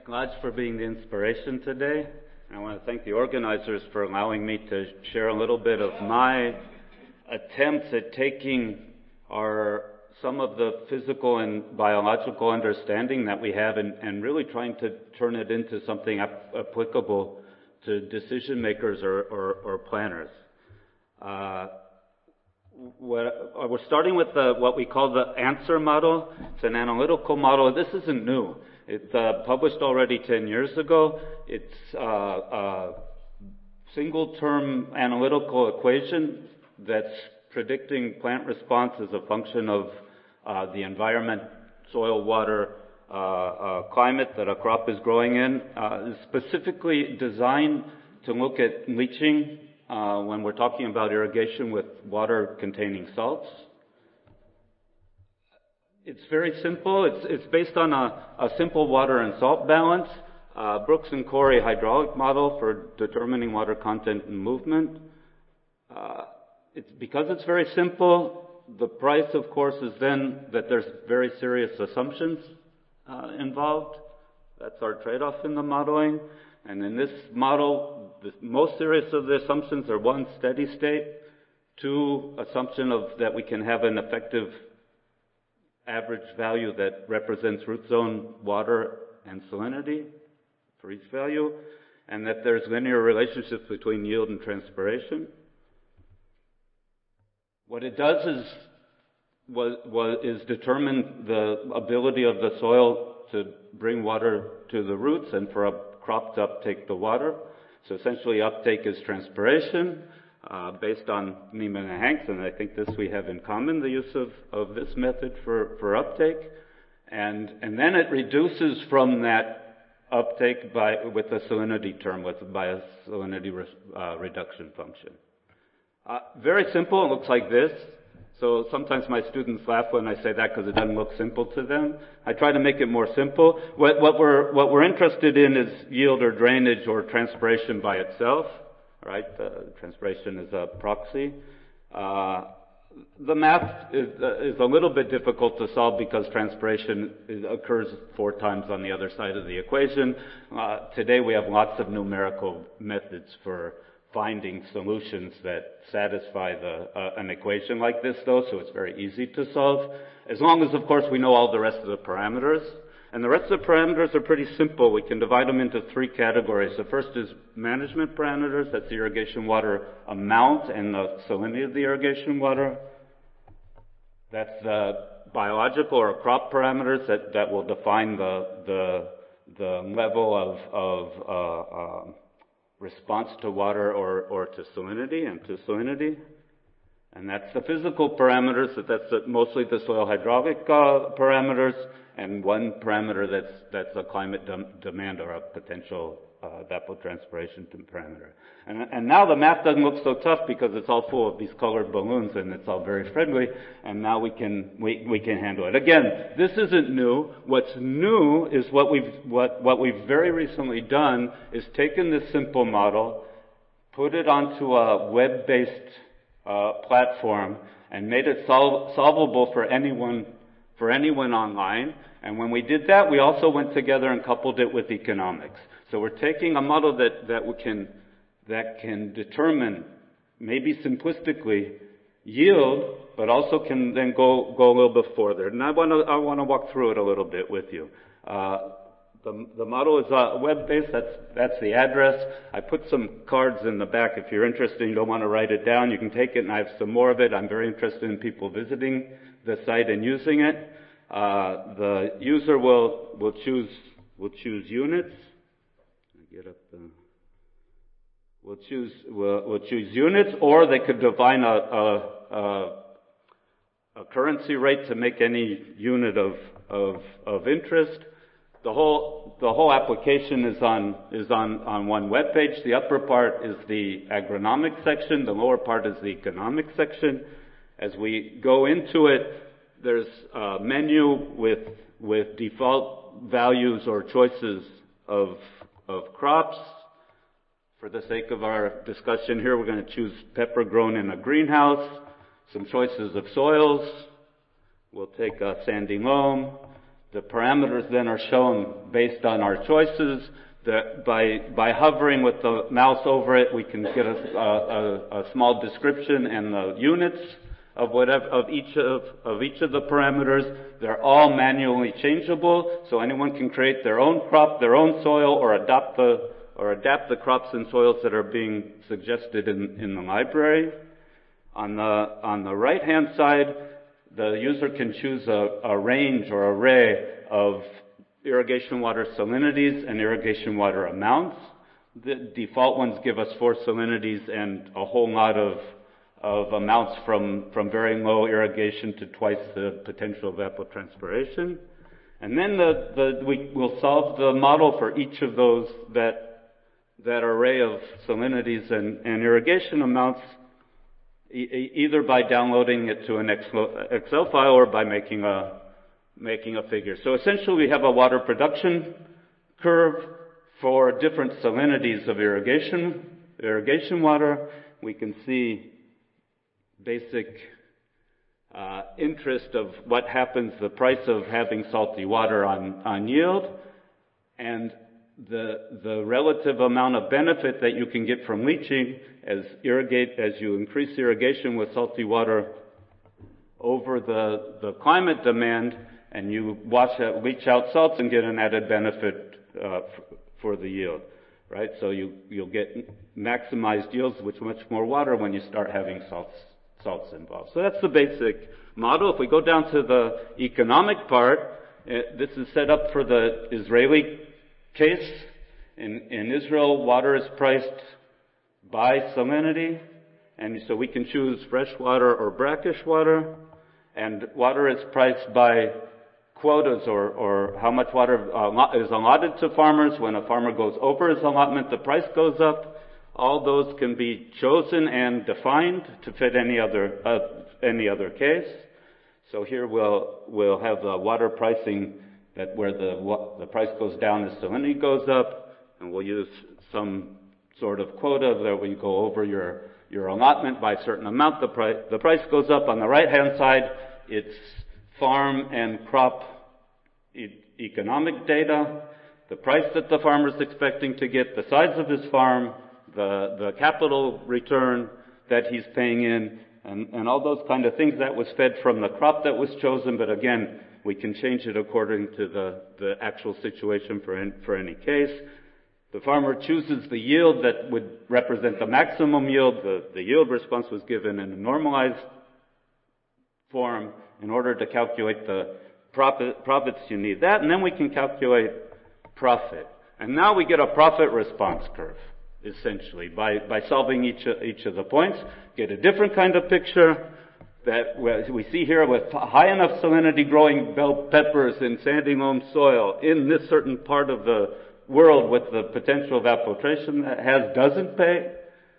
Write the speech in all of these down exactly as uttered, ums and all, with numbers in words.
thank Lodge for being the inspiration today. And I want to thank the organizers for allowing me to share a little bit of my attempts at taking our some of the physical and biological understanding that we have and, and really trying to turn it into something ap- applicable to decision makers or, or, or planners. Uh, what, we're starting with the, what we call the ANSWER model. It's an analytical model. This isn't new. It's uh, published already ten years ago. It's uh, a single-term analytical equation that's predicting plant response as a function of uh, the environment, soil, water, uh, uh, climate that a crop is growing in. Uh, is specifically designed to look at leaching uh, when we're talking about irrigation with water-containing salts. It's very simple. It's, it's based on a, a simple water and salt balance. Uh, Brooks and Corey hydraulic model for determining water content and movement. Uh, it's, because it's very simple, the price, of course, is then that there's very serious assumptions uh, involved. That's our trade-off in the modeling. And in this model, the most serious of the assumptions are one, steady state, two, assumption of that we can have an effective average value that represents root zone, water, and salinity for each value, and that there's linear relationships between yield and transpiration. What it does is, was, was, is determine the ability of the soil to bring water to the roots and for a crop to uptake the water. So essentially uptake is transpiration. Uh, based on Neiman and Hanks, and I think this we have in common, the use of, of this method for, for uptake. And, and then it reduces from that uptake by, with a salinity term, with, by a salinity re, uh, reduction function. Uh, very simple, it looks like this. So sometimes my students laugh when I say that because it doesn't look simple to them. I try to make it more simple. What, what, we're, what we're interested in is yield or drainage or transpiration by itself. Right, uh, transpiration is a proxy. Uh, the math is, uh, is a little bit difficult to solve because transpiration is, occurs four times on the other side of the equation. Uh, today we have lots of numerical methods for finding solutions that satisfy the, uh, an equation like this, though, so it's very easy to solve, as long as, of course, we know all the rest of the parameters. And the rest of the parameters are pretty simple. We can divide them into three categories. The first is management parameters. That's the irrigation water amount and the salinity of the irrigation water. That's the biological or crop parameters that, that will define the, the, the level of, of uh, uh, response to water or, or to salinity and to salinity. And that's the physical parameters. That that's the, mostly the soil hydraulic uh, parameters. And one parameter that's that's a climate dem- demand or a potential uh, evapotranspiration parameter. And, and now the math doesn't look so tough because it's all full of these colored balloons and it's all very friendly. And now we can we, we can handle it. Again, this isn't new. What's new is what we've what what we've very recently done is taken this simple model, put it onto a web-based uh, platform, and made it sol- solvable for anyone. for anyone online. And when we did that, we also went together and coupled it with economics. So we're taking a model that, that we can, that can determine, maybe simplistically, yield, but also can then go, go a little bit further. And I want to, I want to walk through it a little bit with you. Uh, the, the model is uh, web-based. That's, that's the address. I put some cards in the back. If you're interested and you don't want to write it down, you can take it, and I have some more of it. I'm very interested in people visiting the site and using it. Uh, the user will will choose will choose units. Get up the. Will choose will will choose units, or they could define a, a a a currency rate to make any unit of of of interest. The whole the whole application is on is on on one web page. The upper part is the agronomic section. The lower part is the economic section. As we go into it, there's a menu with with default values or choices of of crops. For the sake of our discussion here, we're going to choose pepper grown in a greenhouse. Some choices of soils. We'll take a sandy loam. The parameters then are shown based on our choices. The, by, by hovering with the mouse over it, we can get a, a, a small description and the units of whatever, of each of, of each of the parameters. They're all manually changeable, so anyone can create their own crop, their own soil, or adopt the, or adapt the crops and soils that are being suggested in, in the library. On the, on the right-hand side, the user can choose a, a range or array of irrigation water salinities and irrigation water amounts. The default ones give us four salinities and a whole lot of, of amounts from, from very low irrigation to twice the potential of evapotranspiration. And then the, the, we will solve the model for each of those, that, that array of salinities and, and irrigation amounts, e- either by downloading it to an Excel file or by making a making a figure. So essentially we have a water production curve for different salinities of irrigation, irrigation water. We can see basic uh, interest of what happens, the price of having salty water on, on yield, and the, the relative amount of benefit that you can get from leaching as irrigate, as you increase irrigation with salty water over the, the climate demand, and you watch out, leach out salts and get an added benefit uh, f- for the yield, right? So you, you'll get maximized yields with much more water when you start having salts, salts involved. So that's the basic model. If we go down to the economic part, it, this is set up for the Israeli case. In, in Israel, water is priced by salinity, and so we can choose fresh water or brackish water, and water is priced by quotas, or, or how much water uh, is allotted to farmers. When a farmer goes over his allotment, the price goes up. All those can be chosen and defined to fit any other uh, any other case. So here we'll we'll have the water pricing that where the the price goes down, the salinity goes up, and we'll use some sort of quota that when you go over your your allotment by a certain amount, the price the price goes up. On the right hand side, it's farm and crop e- economic data, the price that the farmer is expecting to get, the size of his farm, the, the capital return that he's paying in, and, and all those kind of things. That was fed from the crop that was chosen, but again, we can change it according to the, the actual situation for, in, for any case. The farmer chooses the yield that would represent the maximum yield. The, the yield response was given in a normalized form in order to calculate the profit, profits you need. That, and then we can calculate profit. And now we get a profit response curve, essentially, by, by solving each of, each of the points. Get a different kind of picture that we see here with high enough salinity growing bell peppers in sandy loam soil in this certain part of the world with the potential evapotranspiration that has doesn't pay.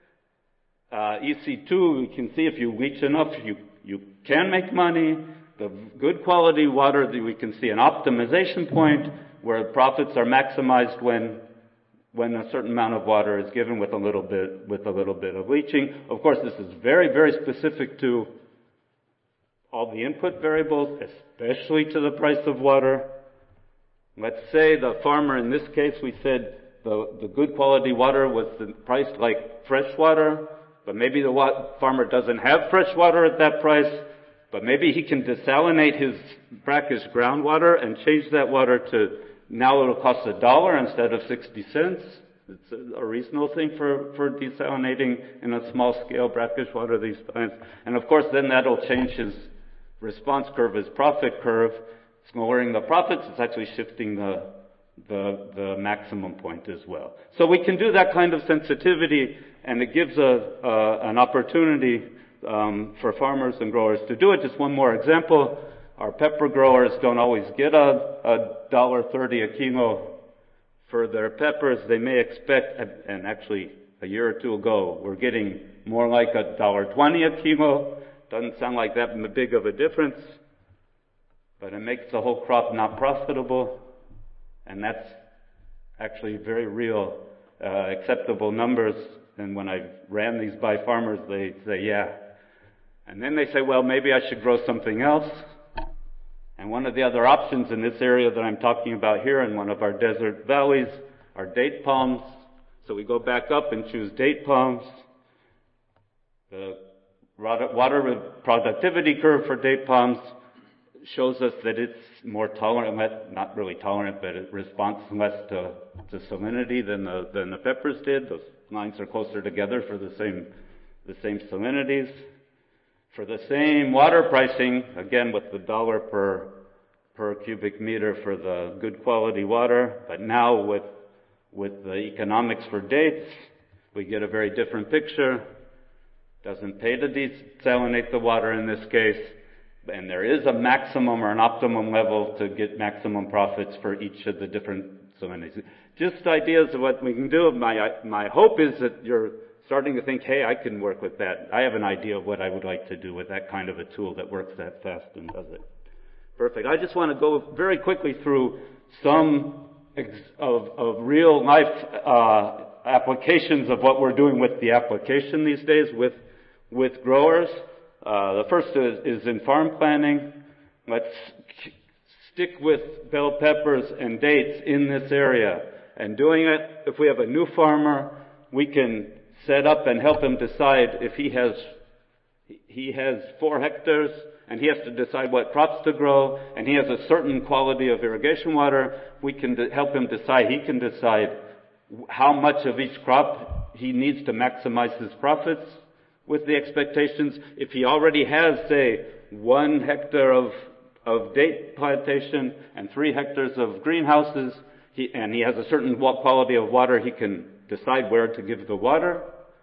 Uh, E C two, we can see if you leach enough, you, you can make money. The good quality water, we can see an optimization point where profits are maximized when when a certain amount of water is given with a little bit with a little bit of leaching. Of course, this is very, very specific to all the input variables, especially to the price of water. Let's say the farmer, in this case, we said the, the good quality water was the, priced like fresh water, but maybe the wa- farmer doesn't have fresh water at that price, but maybe he can desalinate his brackish groundwater and change that water to, now it'll cost a dollar instead of sixty cents. It's a, a reasonable thing for, for desalinating in a small scale brackish water these times. And of course then that'll change his response curve, his profit curve. It's lowering the profits, it's actually shifting the, the, the maximum point as well. So we can do that kind of sensitivity, and it gives a, uh, an opportunity um, for farmers and growers to do it. Just one more example. Our pepper growers don't always get a, a one dollar thirty a kilo for their peppers. They may expect, and actually a year or two ago, we're getting more like a one dollar twenty a kilo. Doesn't sound like that big of a difference, but it makes the whole crop not profitable, and that's actually very real, uh, acceptable numbers. And when I ran these by farmers, they say, yeah. And then they say, well, maybe I should grow something else. And one of the other options in this area that I'm talking about here in one of our desert valleys are date palms. So we go back up and choose date palms. The water productivity curve for date palms shows us that it's more tolerant, not really tolerant, but it responds less to, to salinity than the, than the peppers did. Those lines are closer together for the same, the same salinities. For the same water pricing, again with the dollar per, per cubic meter for the good quality water, but now with, with the economics for dates, we get a very different picture. Doesn't pay to desalinate the water in this case, and there is a maximum or an optimum level to get maximum profits for each of the different salinities. Just ideas of what we can do. My, my hope is that you're starting to think, hey, I can work with that. I have an idea of what I would like to do with that kind of a tool that works that fast and does it. Perfect. I just want to go very quickly through some ex- of, of real life uh, applications of what we're doing with the application these days with with growers. Uh, the first is, is in farm planning. Let's stick with bell peppers and dates in this area. And doing it, if we have a new farmer, we can set up and help him decide if he has he has four hectares and he has to decide what crops to grow and he has a certain quality of irrigation water. We can de- help him decide. He can decide how much of each crop he needs to maximize his profits with the expectations. If he already has, say, one hectare of of date plantation and three hectares of greenhouses, he, and he has a certain quality of water, he can decide where to give the water.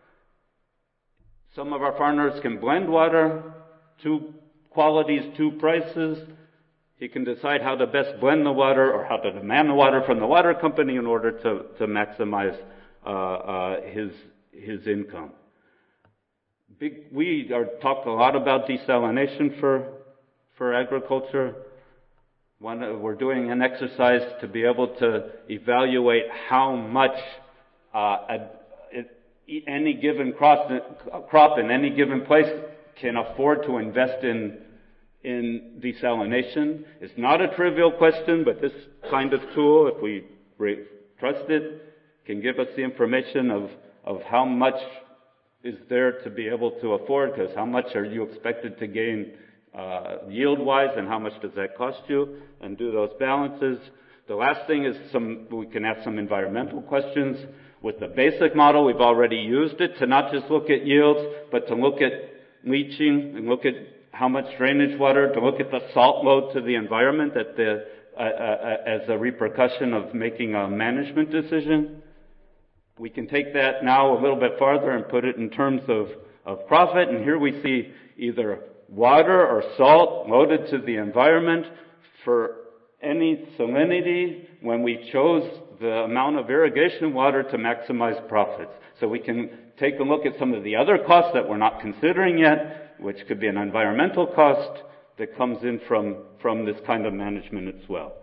Some of our farmers can blend water, two qualities, two prices. He can decide how to best blend the water or how to demand the water from the water company in order to, to maximize uh, uh, his his income. Big, we are talked a lot about desalination for for agriculture. One, we're doing an exercise to be able to evaluate how much uh, a, it, any given crop, crop in any given place can afford to invest in in desalination. It's not a trivial question, but this kind of tool, if we re- trust it, can give us the information of of how much is there to be able to afford, because how much are you expected to gain uh, yield-wise and how much does that cost you, and do those balances. The last thing is some, we can ask some environmental questions. With the basic model, we've already used it to not just look at yields, but to look at leaching and look at how much drainage water, to look at the salt load to the environment at the, uh, uh, as a repercussion of making a management decision. We can take that now a little bit farther and put it in terms of, of profit. And here we see either water or salt loaded to the environment for any salinity when we chose the amount of irrigation water to maximize profits. So we can take a look at some of the other costs that we're not considering yet, which could be an environmental cost that comes in from, from this kind of management as well.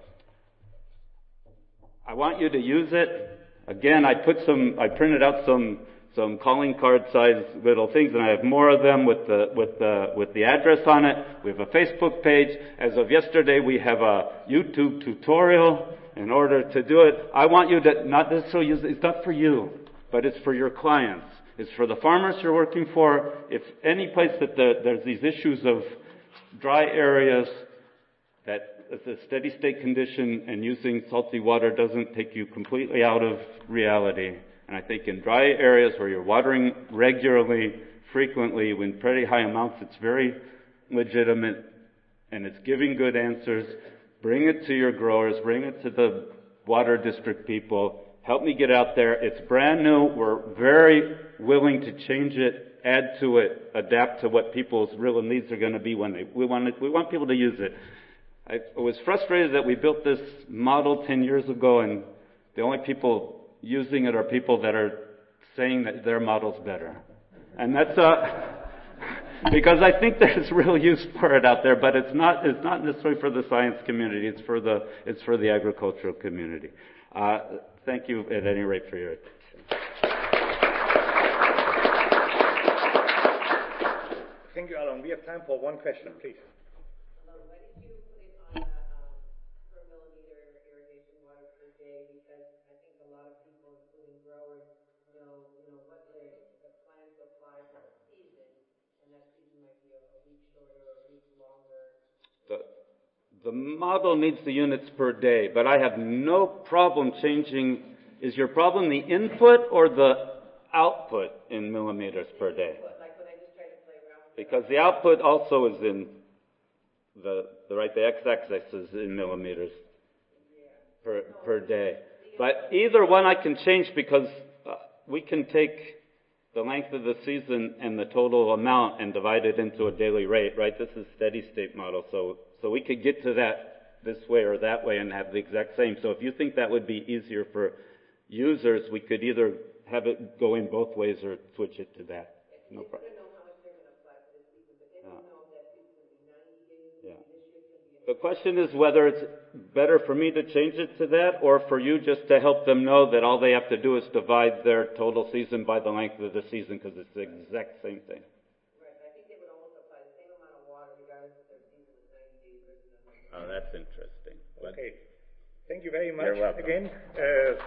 I want you to use it. Again, I put some, I printed out some, some calling card size little things, and I have more of them with the, with the, with the address on it. We have a Facebook page. As of yesterday, we have a YouTube tutorial in order to do it. I want you to not necessarily use it. It's not for you, but it's for your clients. It's for the farmers you're working for. If any place that the, there's these issues of dry areas, that it's a steady state condition, and using salty water doesn't take you completely out of reality. And I think in dry areas where you're watering regularly, frequently, in pretty high amounts, it's very legitimate and it's giving good answers. Bring it to your growers, bring it to the water district people. Help me get out there. It's brand new. We're very willing to change it, add to it, adapt to what people's real needs are going to be when they, we want it, we want people to use it. I was frustrated that we built this model ten years ago and the only people using it are people that are saying that their model's better. And that's, uh, because I think there's real use for it out there, but it's not, it's not necessarily for the science community, it's for the, it's for the agricultural community. Uh, thank you at any rate for your attention. Thank you, Alan. We have time for one question, please. Why did you put it on The, the model needs the units per day, but I have no problem changing. Is your problem the input or the output in millimeters per day? Because the output also is in the, the right, the x-axis is in millimeters per, per day. But either one I can change because uh, we can take the length of the season and the total amount and divide it into a daily rate, right? This is steady state model, so so we could get to that this way or that way and have the exact same. So if you think that would be easier for users, we could either have it go in both ways or switch it to that. No problem. Yeah. The question is whether it's better for me to change it to that or for you just to help them know that all they have to do is divide their total season by the length of the season because it's the exact same thing. Right, I think they would almost apply the same amount of water regardless if their season was ninety days versus one hundred. Oh, that's interesting. Okay. Thank you very much You're welcome. again. Uh,